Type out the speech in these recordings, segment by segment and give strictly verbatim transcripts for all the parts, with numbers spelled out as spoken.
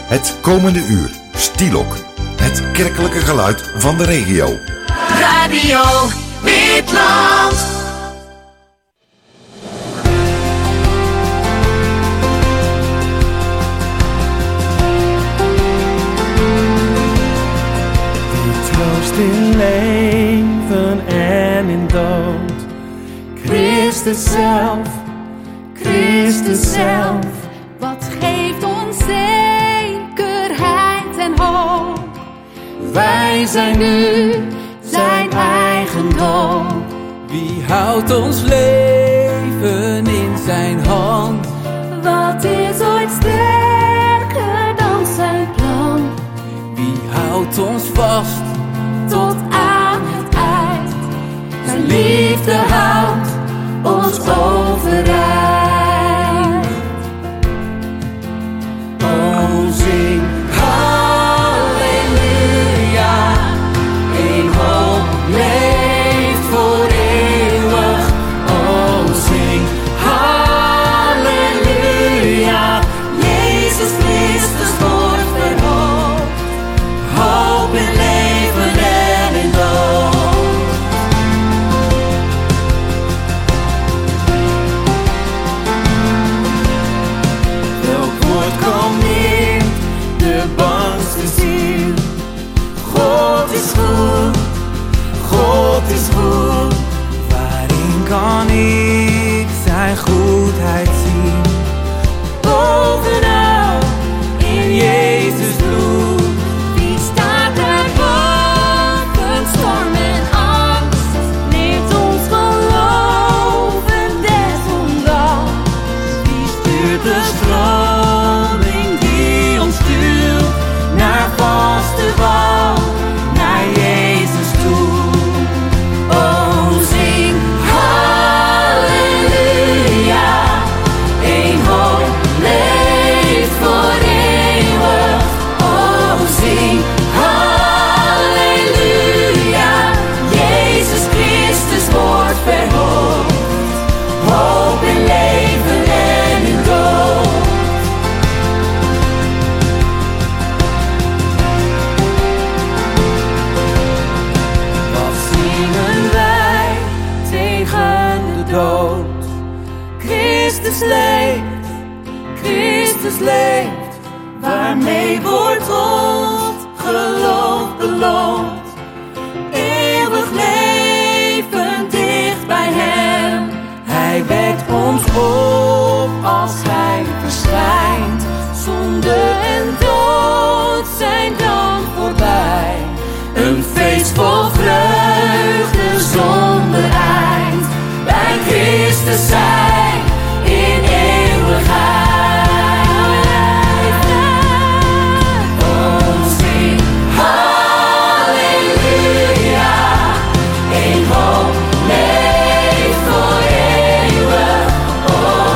Het komende uur, Stielok. Het kerkelijke geluid van de regio. Radio Witland. Die troost in leven en in dood. Christus zelf, Christus zelf. Wat geeft ons zekerheid en hoop. Wij zijn nu zijn eigendom. Wie houdt ons leven in zijn hand? Wat is ooit sterker dan zijn plan? Wie houdt ons vast tot aan het eind? Zijn liefde houdt ons overeind. O, zing halleluja. Eén hoop leeft voor eeuwig. O, zing halleluja. Jezus Christus wordt verhoogd. Hoop in leven en in dood. Welk woord kalmeert de bangste ziel? God is goed, God is goed. Waarin kan ik zijn goedheid zien? Bovenal in Jezus bloed. Wie staat daar boven storm en angst? Leert ons geloven desondanks. Wie stuurt de stroming die ons stuurt naar vaste wal, naar Jezus toe. O, zing halleluja. Eén hoop leeft voor eeuwig. O, zing halleluja. Jezus Christus wordt verhoogd. Hoop in leven en in dood. Wat zingen wij tegen de dood? Christus leeft, Christus leeft. Waarmee wordt ons geloof beloond? Eeuwig leven dicht bij hem. Hij wekt ons op als hij verschijnt. Zonde en dood zijn dan voorbij. Een feest vol vreugde zonder eind. Bij Christus zijn in eeuwigheid. O, zing halleluja. Eén hoop leeft voor eeuwig. O,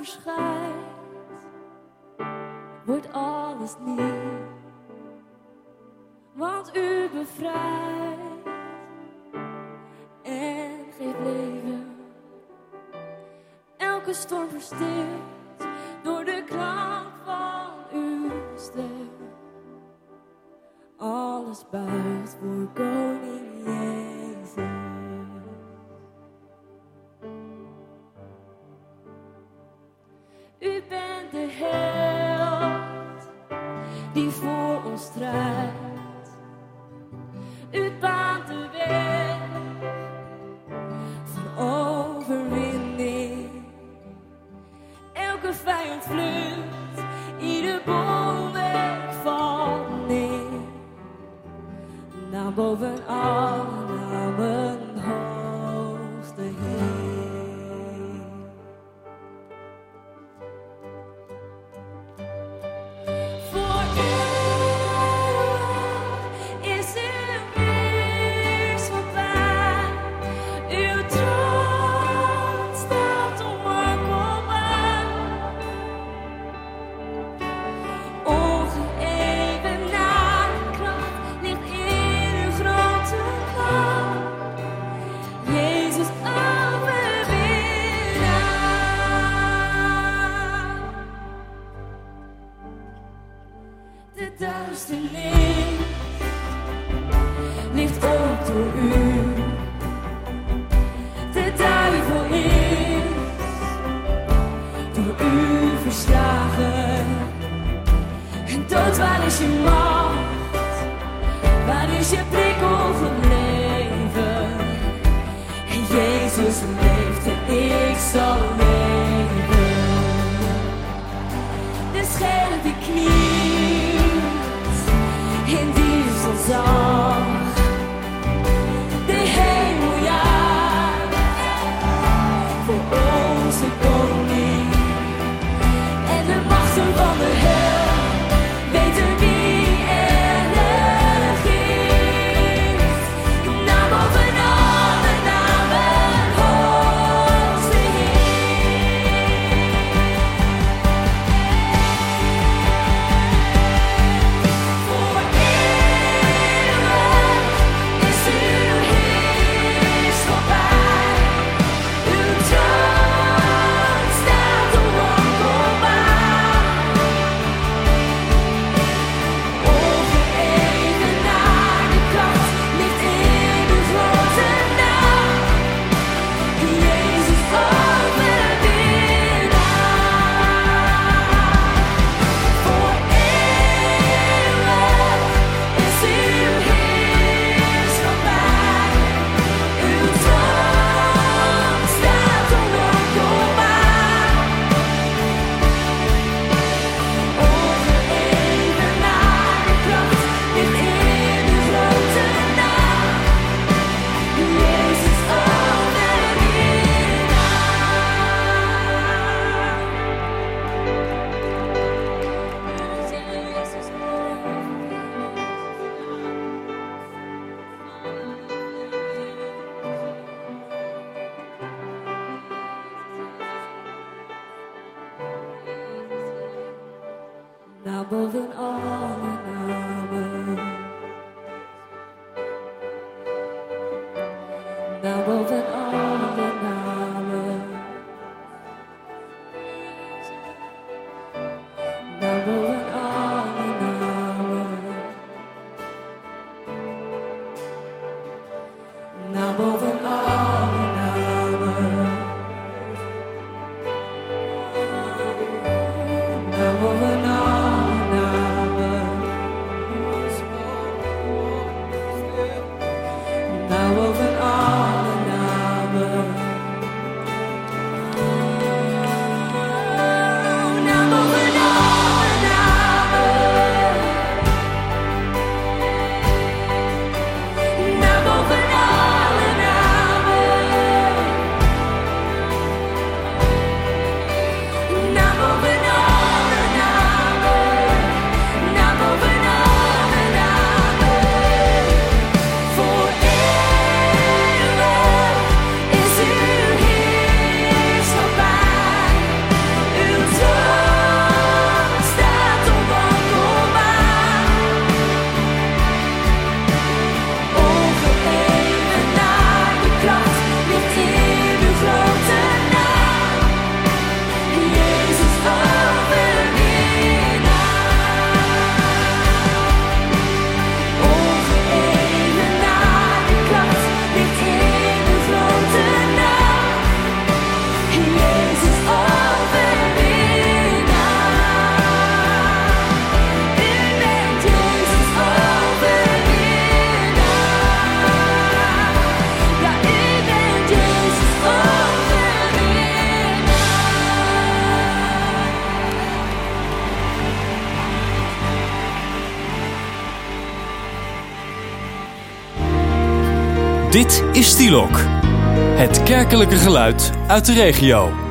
verschijnt, wordt alles nieuw. Want u bevrijdt en geeft leven. Elke storm verstilt door de klank van uw stem. Alles buigt voor koning Jezus. U bent de held die voor ons strijdt. U baant de weg van overwinning. Elke vijand vlucht, ieder bolwerk valt neer. Naam boven alle namen, hoogste Heer. Voor u is uw reis voorbij. Uw troon staat onwankelbaar. Ongeëvenaarde kracht ligt in uw grote macht. Jezus overwinnaar. De duisternis ligt op door u. De duivel is door u verslagen. En dood, waar is je macht? Waar is je prikkel gebleven? En Jezus leeft en ik zal leven. De scherp die knielt in diefstalzang. De hemel jaagt voor onze koning. En de machten van de hel weten wie er regeert. Naam boven alle namen, hoogste Heer. Voor eeuwig is uw heerschappij. Uw troon staat onwankelbaar. Ongeëvenaarde kracht ligt in uw grote naam. Jezus overwinnaar. Voor eeuwig is uw heerschappij. Uw troon staat onwankelbaar. Ongeëvenaarde kracht ligt in uw grote naam. Jezus Naam boven alle namen. Naam boven alle namen. Naam boven alle namen. Naam boven alle namen. Naam boven alle namen. Dit is Stielok, het kerkelijke geluid uit de regio.